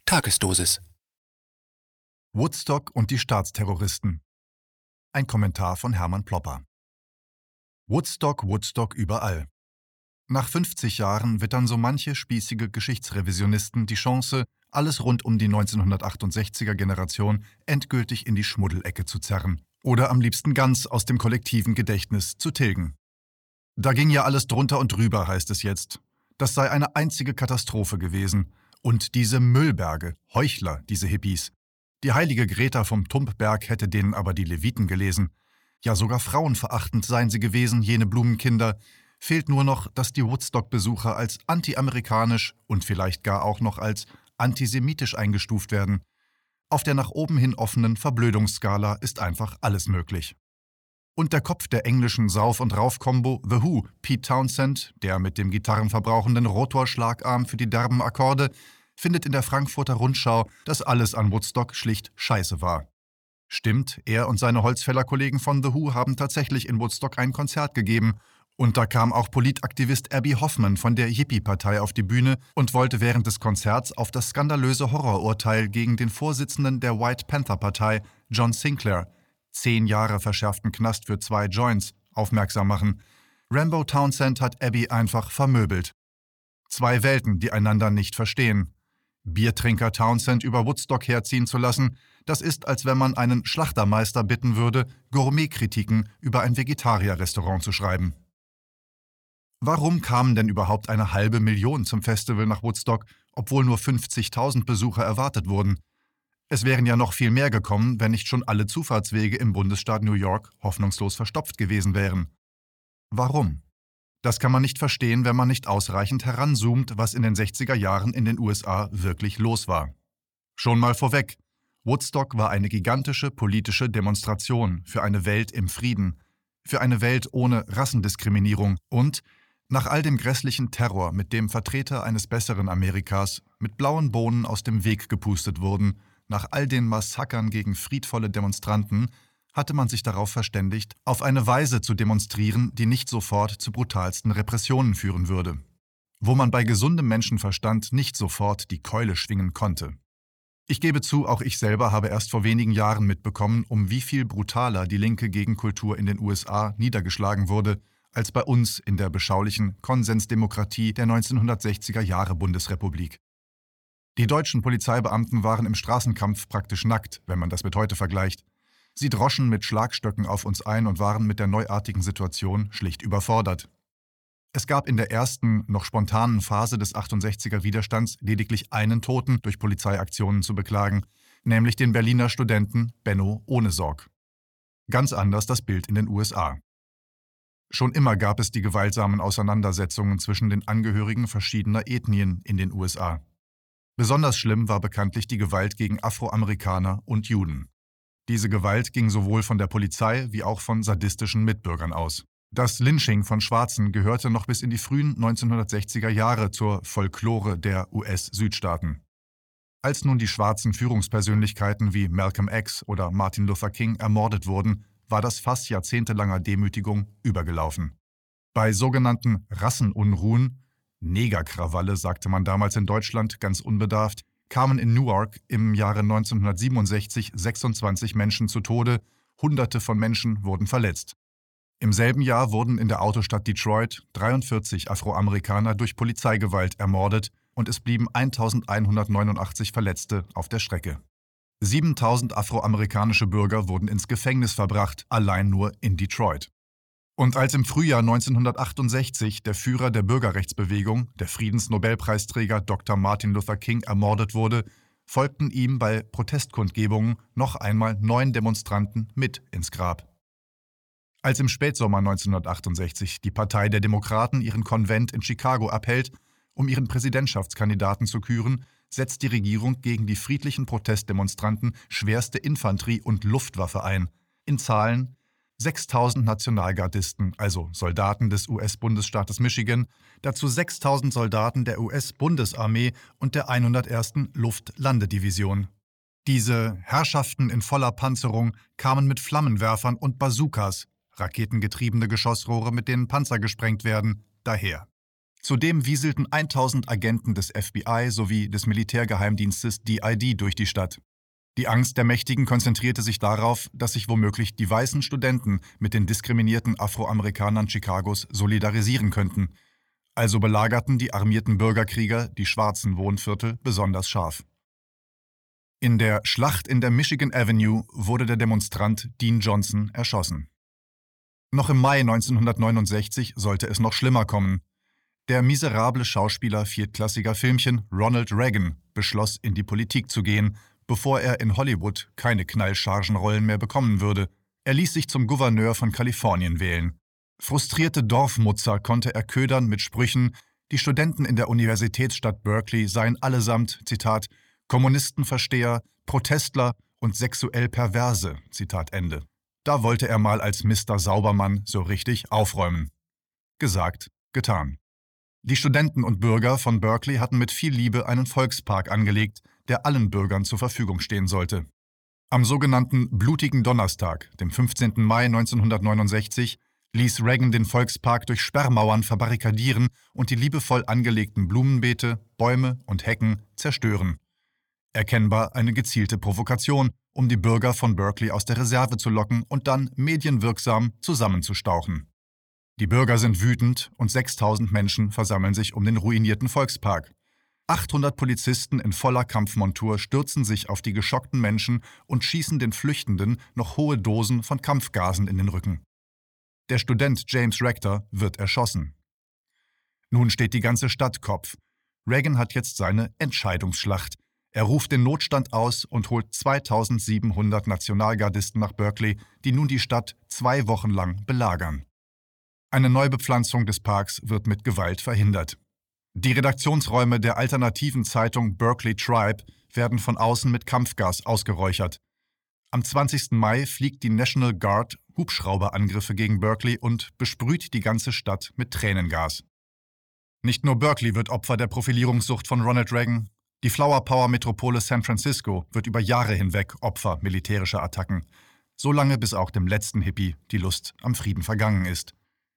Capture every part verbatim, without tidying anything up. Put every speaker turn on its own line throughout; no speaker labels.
Tagesdosis.
Woodstock und die Staatsterroristen. Ein Kommentar von Hermann Plopper. Woodstock, Woodstock überall. Nach fünfzig Jahren wittern so manche spießige Geschichtsrevisionisten die Chance, alles rund um die neunzehnhundertachtundsechziger Generation endgültig in die Schmuddelecke zu zerren oder am liebsten ganz aus dem kollektiven Gedächtnis zu tilgen. Da ging ja alles drunter und drüber, heißt es jetzt. Das sei eine einzige Katastrophe gewesen. Und diese Müllberge, Heuchler, diese Hippies. Die heilige Greta vom Tumpberg hätte denen aber die Leviten gelesen. Ja, sogar frauenverachtend seien sie gewesen, jene Blumenkinder. Fehlt nur noch, dass die Woodstock-Besucher als anti-amerikanisch und vielleicht gar auch noch als antisemitisch eingestuft werden. Auf der nach oben hin offenen Verblödungsskala ist einfach alles möglich. Und der Kopf der englischen Sauf- und Rauf-Kombo The Who, Pete Townshend, der mit dem gitarrenverbrauchenden Rotorschlagarm für die derben Akkorde, findet in der Frankfurter Rundschau, dass alles an Woodstock schlicht scheiße war. Stimmt, er und seine Holzfällerkollegen von The Who haben tatsächlich in Woodstock ein Konzert gegeben, und da kam auch Politaktivist Abbie Hoffman von der Hippie-Partei auf die Bühne und wollte während des Konzerts auf das skandalöse Horrorurteil gegen den Vorsitzenden der White Panther-Partei, John Sinclair, zehn Jahre verschärften Knast für zwei Joints, aufmerksam machen. Rambo Townshend hat Abbie einfach vermöbelt. Zwei Welten, die einander nicht verstehen. Biertrinker Townshend über Woodstock herziehen zu lassen, das ist, als wenn man einen Schlachtermeister bitten würde, Gourmetkritiken über ein Vegetarierrestaurant zu schreiben. Warum kamen denn überhaupt eine halbe Million zum Festival nach Woodstock, obwohl nur fünfzigtausend Besucher erwartet wurden? Es wären ja noch viel mehr gekommen, wenn nicht schon alle Zufahrtswege im Bundesstaat New York hoffnungslos verstopft gewesen wären. Warum? Das kann man nicht verstehen, wenn man nicht ausreichend heranzoomt, was in den sechziger Jahren in den U S A wirklich los war. Schon mal vorweg, Woodstock war eine gigantische politische Demonstration für eine Welt im Frieden, für eine Welt ohne Rassendiskriminierung und, nach all dem grässlichen Terror, mit dem Vertreter eines besseren Amerikas mit blauen Bohnen aus dem Weg gepustet wurden, nach all den Massakern gegen friedvolle Demonstranten, hatte man sich darauf verständigt, auf eine Weise zu demonstrieren, die nicht sofort zu brutalsten Repressionen führen würde. Wo man bei gesundem Menschenverstand nicht sofort die Keule schwingen konnte. Ich gebe zu, auch ich selber habe erst vor wenigen Jahren mitbekommen, um wie viel brutaler die linke Gegenkultur in den U S A niedergeschlagen wurde, als bei uns in der beschaulichen Konsensdemokratie der neunzehnhundertsechziger Jahre Bundesrepublik. Die deutschen Polizeibeamten waren im Straßenkampf praktisch nackt, wenn man das mit heute vergleicht. Sie droschen mit Schlagstöcken auf uns ein und waren mit der neuartigen Situation schlicht überfordert. Es gab in der ersten, noch spontanen Phase des achtundsechziger Widerstands lediglich einen Toten durch Polizeiaktionen zu beklagen, nämlich den Berliner Studenten Benno Ohnesorg. Ganz anders das Bild in den U S A. Schon immer gab es die gewaltsamen Auseinandersetzungen zwischen den Angehörigen verschiedener Ethnien in den U S A. Besonders schlimm war bekanntlich die Gewalt gegen Afroamerikaner und Juden. Diese Gewalt ging sowohl von der Polizei wie auch von sadistischen Mitbürgern aus. Das Lynching von Schwarzen gehörte noch bis in die frühen neunzehnhundertsechziger Jahre zur Folklore der U S-Südstaaten. Als nun die schwarzen Führungspersönlichkeiten wie Malcolm X oder Martin Luther King ermordet wurden, war das Fass jahrzehntelanger Demütigung übergelaufen. Bei sogenannten Rassenunruhen, Negerkrawalle sagte man damals in Deutschland ganz unbedarft, kamen in Newark im Jahre neunzehnhundertsiebenundsechzig sechsundzwanzig Menschen zu Tode, Hunderte von Menschen wurden verletzt. Im selben Jahr wurden in der Autostadt Detroit dreiundvierzig Afroamerikaner durch Polizeigewalt ermordet und es blieben eintausendeinhundertneunundachtzig Verletzte auf der Strecke. siebentausend afroamerikanische Bürger wurden ins Gefängnis verbracht, allein nur in Detroit. Und als im Frühjahr neunzehnhundertachtundsechzig der Führer der Bürgerrechtsbewegung, der Friedensnobelpreisträger Doktor Martin Luther King, ermordet wurde, folgten ihm bei Protestkundgebungen noch einmal neun Demonstranten mit ins Grab. Als im Spätsommer neunzehnhundertachtundsechzig die Partei der Demokraten ihren Konvent in Chicago abhält, um ihren Präsidentschaftskandidaten zu küren, setzt die Regierung gegen die friedlichen Protestdemonstranten schwerste Infanterie- und Luftwaffe ein. In Zahlen sechstausend Nationalgardisten, also Soldaten des U S-Bundesstaates Michigan, dazu sechstausend Soldaten der U S-Bundesarmee und der hundertersten Luftlandedivision. Diese Herrschaften in voller Panzerung kamen mit Flammenwerfern und Bazookas, raketengetriebene Geschossrohre, mit denen Panzer gesprengt werden, daher. Zudem wieselten tausend Agenten des F B I sowie des Militärgeheimdienstes D I D durch die Stadt. Die Angst der Mächtigen konzentrierte sich darauf, dass sich womöglich die weißen Studenten mit den diskriminierten Afroamerikanern Chicagos solidarisieren könnten. Also belagerten die armierten Bürgerkrieger die schwarzen Wohnviertel besonders scharf. In der Schlacht in der Michigan Avenue wurde der Demonstrant Dean Johnson erschossen. Noch im Mai neunzehnhundertneunundsechzig sollte es noch schlimmer kommen. Der miserable Schauspieler viertklassiger Filmchen Ronald Reagan beschloss, in die Politik zu gehen, bevor er in Hollywood keine Knallchargenrollen mehr bekommen würde. Er ließ sich zum Gouverneur von Kalifornien wählen. Frustrierte Dorfmutzer konnte er ködern mit Sprüchen, die Studenten in der Universitätsstadt Berkeley seien allesamt, Zitat, Kommunistenversteher, Protestler und sexuell Perverse, Zitat Ende. Da wollte er mal als Mister Saubermann so richtig aufräumen. Gesagt, getan. Die Studenten und Bürger von Berkeley hatten mit viel Liebe einen Volkspark angelegt, der allen Bürgern zur Verfügung stehen sollte. Am sogenannten Blutigen Donnerstag, dem fünfzehnten Mai neunzehnhundertneunundsechzig, ließ Reagan den Volkspark durch Sperrmauern verbarrikadieren und die liebevoll angelegten Blumenbeete, Bäume und Hecken zerstören. Erkennbar eine gezielte Provokation, um die Bürger von Berkeley aus der Reserve zu locken und dann medienwirksam zusammenzustauchen. Die Bürger sind wütend und sechstausend Menschen versammeln sich um den ruinierten Volkspark. achthundert Polizisten in voller Kampfmontur stürzen sich auf die geschockten Menschen und schießen den Flüchtenden noch hohe Dosen von Kampfgasen in den Rücken. Der Student James Rector wird erschossen. Nun steht die ganze Stadt Kopf. Reagan hat jetzt seine Entscheidungsschlacht. Er ruft den Notstand aus und holt zweitausendsiebenhundert Nationalgardisten nach Berkeley, die nun die Stadt zwei Wochen lang belagern. Eine Neubepflanzung des Parks wird mit Gewalt verhindert. Die Redaktionsräume der alternativen Zeitung Berkeley Tribe werden von außen mit Kampfgas ausgeräuchert. Am zwanzigsten Mai fliegt die National Guard Hubschrauberangriffe gegen Berkeley und besprüht die ganze Stadt mit Tränengas. Nicht nur Berkeley wird Opfer der Profilierungssucht von Ronald Reagan. Die Flower-Power-Metropole San Francisco wird über Jahre hinweg Opfer militärischer Attacken. So lange, bis auch dem letzten Hippie die Lust am Frieden vergangen ist.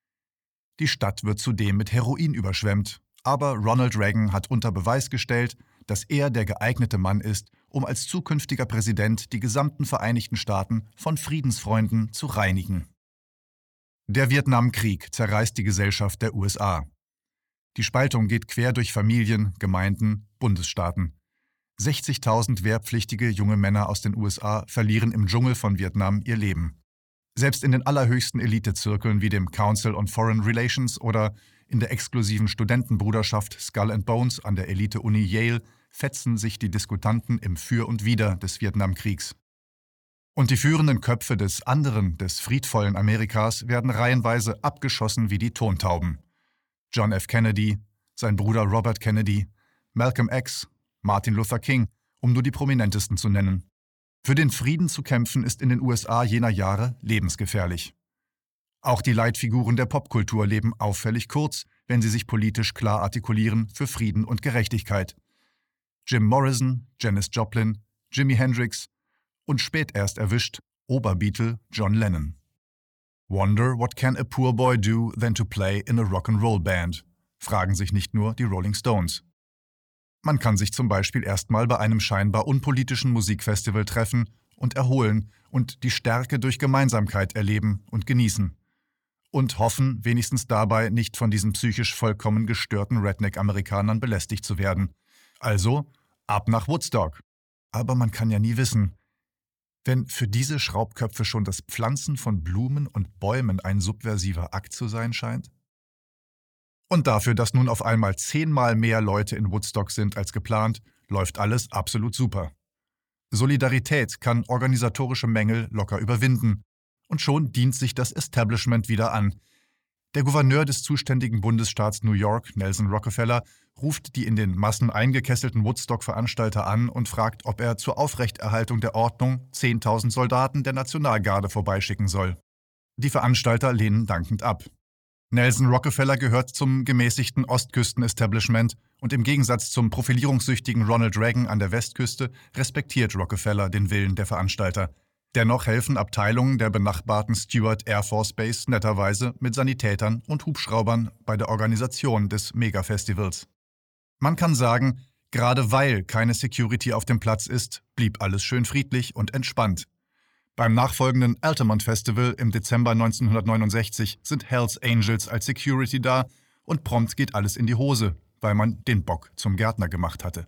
Die Stadt wird zudem mit Heroin überschwemmt. Aber Ronald Reagan hat unter Beweis gestellt, dass er der geeignete Mann ist, um als zukünftiger Präsident die gesamten Vereinigten Staaten von Friedensfreunden zu reinigen. Der Vietnamkrieg zerreißt die Gesellschaft der U S A. Die Spaltung geht quer durch Familien, Gemeinden, Bundesstaaten. sechzigtausend wehrpflichtige junge Männer aus den U S A verlieren im Dschungel von Vietnam ihr Leben. Selbst in den allerhöchsten Elitezirkeln wie dem Council on Foreign Relations oder in der exklusiven Studentenbruderschaft Skull and Bones an der Elite-Uni Yale fetzen sich die Diskutanten im Für und Wider des Vietnamkriegs. Und die führenden Köpfe des anderen, des friedvollen Amerikas werden reihenweise abgeschossen wie die Tontauben. John F. Kennedy, sein Bruder Robert Kennedy, Malcolm X, Martin Luther King, um nur die prominentesten zu nennen. Für den Frieden zu kämpfen ist in den U S A jener Jahre lebensgefährlich. Auch die Leitfiguren der Popkultur leben auffällig kurz, wenn sie sich politisch klar artikulieren für Frieden und Gerechtigkeit. Jim Morrison, Janis Joplin, Jimi Hendrix und spät erst erwischt Oberbeatle John Lennon. Wonder what can a poor boy do than to play in a rock'n'roll band, fragen sich nicht nur die Rolling Stones. Man kann sich zum Beispiel erstmal bei einem scheinbar unpolitischen Musikfestival treffen und erholen und die Stärke durch Gemeinsamkeit erleben und genießen. Und hoffen, wenigstens dabei nicht von diesen psychisch vollkommen gestörten Redneck-Amerikanern belästigt zu werden. Also ab nach Woodstock. Aber man kann ja nie wissen. Wenn für diese Schraubköpfe schon das Pflanzen von Blumen und Bäumen ein subversiver Akt zu sein scheint? Und dafür, dass nun auf einmal zehnmal mehr Leute in Woodstock sind als geplant, läuft alles absolut super. Solidarität kann organisatorische Mängel locker überwinden. Und schon dient sich das Establishment wieder an. Der Gouverneur des zuständigen Bundesstaats New York, Nelson Rockefeller, ruft die in den Massen eingekesselten Woodstock-Veranstalter an und fragt, ob er zur Aufrechterhaltung der Ordnung zehntausend Soldaten der Nationalgarde vorbeischicken soll. Die Veranstalter lehnen dankend ab. Nelson Rockefeller gehört zum gemäßigten Ostküsten-Establishment und im Gegensatz zum profilierungssüchtigen Ronald Reagan an der Westküste respektiert Rockefeller den Willen der Veranstalter. Dennoch helfen Abteilungen der benachbarten Stewart Air Force Base netterweise mit Sanitätern und Hubschraubern bei der Organisation des Mega-Festivals. Man kann sagen, gerade weil keine Security auf dem Platz ist, blieb alles schön friedlich und entspannt. Beim nachfolgenden Altamont Festival im Dezember neunzehnhundertneunundsechzig sind Hells Angels als Security da und prompt geht alles in die Hose, weil man den Bock zum Gärtner gemacht hatte.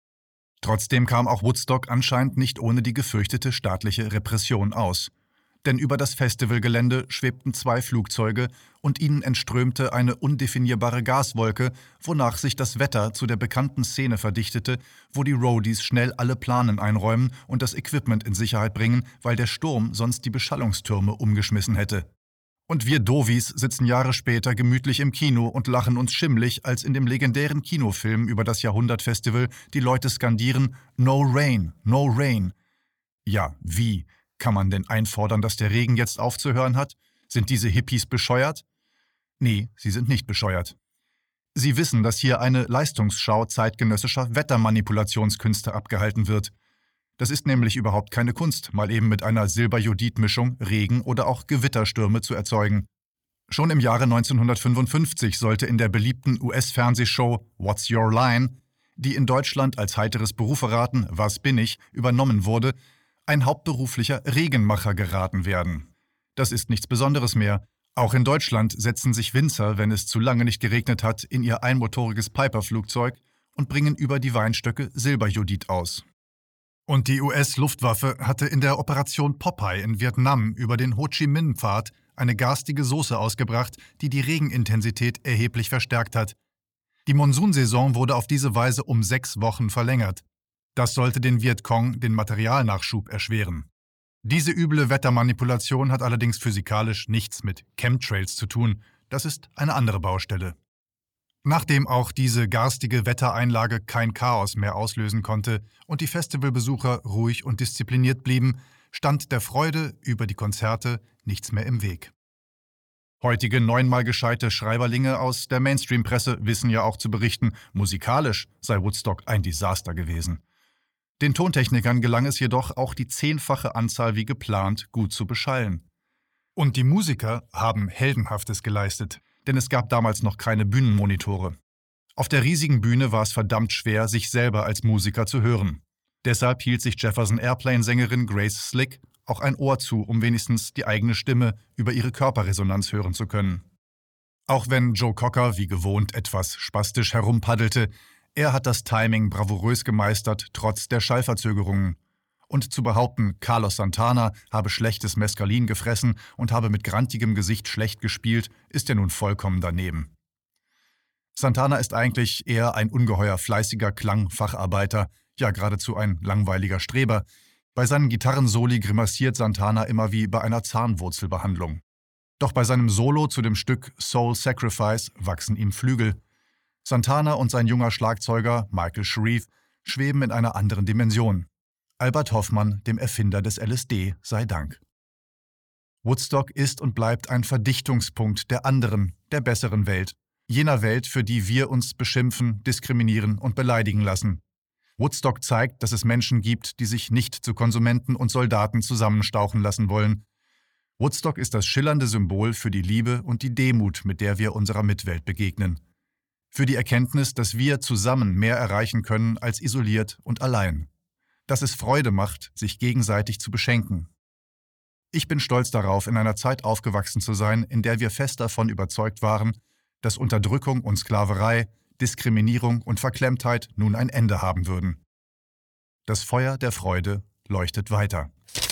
Trotzdem kam auch Woodstock anscheinend nicht ohne die gefürchtete staatliche Repression aus. Denn über das Festivalgelände schwebten zwei Flugzeuge und ihnen entströmte eine undefinierbare Gaswolke, wonach sich das Wetter zu der bekannten Szene verdichtete, wo die Roadies schnell alle Planen einräumen und das Equipment in Sicherheit bringen, weil der Sturm sonst die Beschallungstürme umgeschmissen hätte. Und wir Dovis sitzen Jahre später gemütlich im Kino und lachen uns schimmlig, als in dem legendären Kinofilm über das Jahrhundertfestival die Leute skandieren „No Rain, no Rain". Ja, wie? Kann man denn einfordern, dass der Regen jetzt aufzuhören hat? Sind diese Hippies bescheuert? Nee, sie sind nicht bescheuert. Sie wissen, dass hier eine Leistungsschau zeitgenössischer Wettermanipulationskünste abgehalten wird. Das ist nämlich überhaupt keine Kunst, mal eben mit einer Silberjodid-Mischung Regen oder auch Gewitterstürme zu erzeugen. Schon im Jahre neunzehnhundertfünfundfünfzig sollte in der beliebten U S-Fernsehshow What's Your Line, die in Deutschland als heiteres Beruferaten Was bin ich übernommen wurde, ein hauptberuflicher Regenmacher geraten werden. Das ist nichts Besonderes mehr. Auch in Deutschland setzen sich Winzer, wenn es zu lange nicht geregnet hat, in ihr einmotoriges Piper-Flugzeug und bringen über die Weinstöcke Silberjodid aus. Und die U S-Luftwaffe hatte in der Operation Popeye in Vietnam über den Ho-Chi-Minh-Pfad eine garstige Soße ausgebracht, die die Regenintensität erheblich verstärkt hat. Die Monsunsaison wurde auf diese Weise um sechs Wochen verlängert. Das sollte den Vietcong den Materialnachschub erschweren. Diese üble Wettermanipulation hat allerdings physikalisch nichts mit Chemtrails zu tun. Das ist eine andere Baustelle. Nachdem auch diese garstige Wettereinlage kein Chaos mehr auslösen konnte und die Festivalbesucher ruhig und diszipliniert blieben, stand der Freude über die Konzerte nichts mehr im Weg. Heutige neunmal gescheite Schreiberlinge aus der Mainstream-Presse wissen ja auch zu berichten, musikalisch sei Woodstock ein Desaster gewesen. Den Tontechnikern gelang es jedoch, auch die zehnfache Anzahl wie geplant gut zu beschallen. Und die Musiker haben Heldenhaftes geleistet, denn es gab damals noch keine Bühnenmonitore. Auf der riesigen Bühne war es verdammt schwer, sich selber als Musiker zu hören. Deshalb hielt sich Jefferson Airplane-Sängerin Grace Slick auch ein Ohr zu, um wenigstens die eigene Stimme über ihre Körperresonanz hören zu können. Auch wenn Joe Cocker wie gewohnt etwas spastisch herumpaddelte, er hat das Timing bravourös gemeistert, trotz der Schallverzögerungen. Und zu behaupten, Carlos Santana habe schlechtes Mescalin gefressen und habe mit grantigem Gesicht schlecht gespielt, ist ja nun vollkommen daneben. Santana ist eigentlich eher ein ungeheuer fleißiger Klangfacharbeiter, ja geradezu ein langweiliger Streber. Bei seinen Gitarrensoli grimassiert Santana immer wie bei einer Zahnwurzelbehandlung. Doch bei seinem Solo zu dem Stück Soul Sacrifice wachsen ihm Flügel. Santana und sein junger Schlagzeuger Michael Sharif schweben in einer anderen Dimension. Albert Hoffmann, dem Erfinder des L S D, sei Dank. Woodstock ist und bleibt ein Verdichtungspunkt der anderen, der besseren Welt. Jener Welt, für die wir uns beschimpfen, diskriminieren und beleidigen lassen. Woodstock zeigt, dass es Menschen gibt, die sich nicht zu Konsumenten und Soldaten zusammenstauchen lassen wollen. Woodstock ist das schillernde Symbol für die Liebe und die Demut, mit der wir unserer Mitwelt begegnen. Für die Erkenntnis, dass wir zusammen mehr erreichen können als isoliert und allein. Dass es Freude macht, sich gegenseitig zu beschenken. Ich bin stolz darauf, in einer Zeit aufgewachsen zu sein, in der wir fest davon überzeugt waren, dass Unterdrückung und Sklaverei, Diskriminierung und Verklemmtheit nun ein Ende haben würden. Das Feuer der Freude leuchtet weiter.